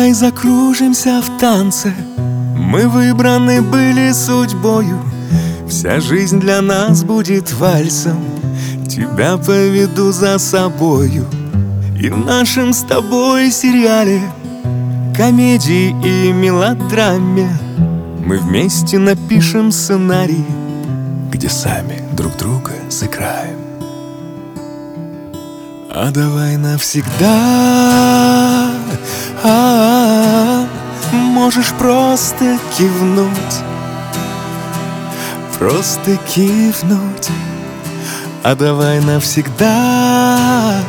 Давай закружимся в танце. Мы выбраны были судьбою. Вся жизнь для нас будет вальсом. Тебя поведу за собою. И в нашем с тобой сериале, комедии и мелодраме, мы вместе напишем сценарий, где сами друг друга сыграем. А давай навсегда, можешь просто кивнуть, просто кивнуть. А давай навсегда,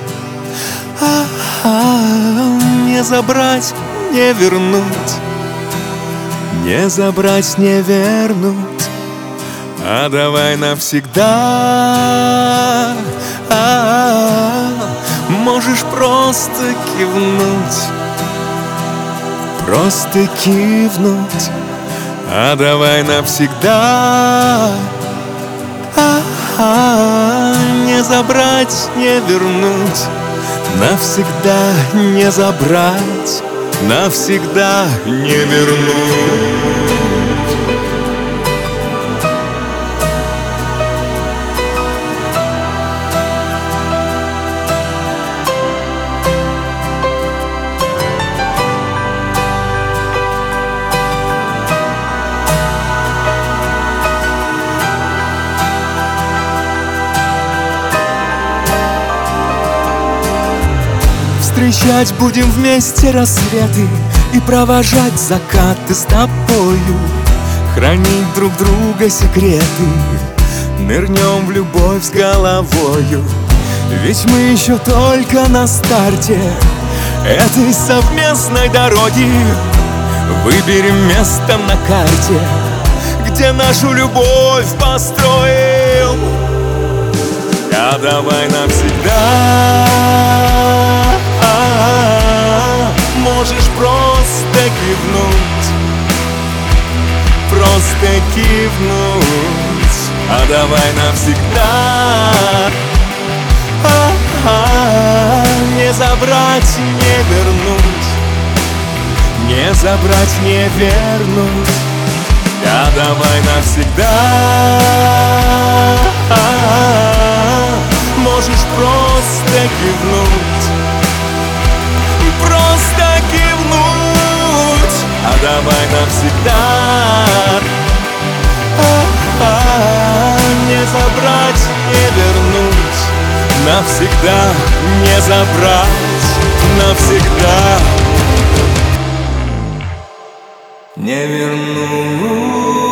не забрать, не вернуть, не забрать, не вернуть. А давай навсегда, можешь просто кивнуть, просто кивнуть. А давай навсегда, не забрать, не вернуть, навсегда не забрать, навсегда не вернуть. Встречать будем вместе рассветы и провожать закаты с тобою, хранить друг друга секреты, нырнем в любовь с головою. Ведь мы еще только на старте этой совместной дороги. Выберем место на карте, где нашу любовь построим. А давай навсегда, можешь просто кивнуть, просто кивнуть. А давай навсегда, не забрать, не вернуть, не забрать, не вернуть. А давай навсегда, можешь просто кивнуть, просто кивнуть. А давай навсегда, не забрать, не вернуть, навсегда не забрать, навсегда не вернуть.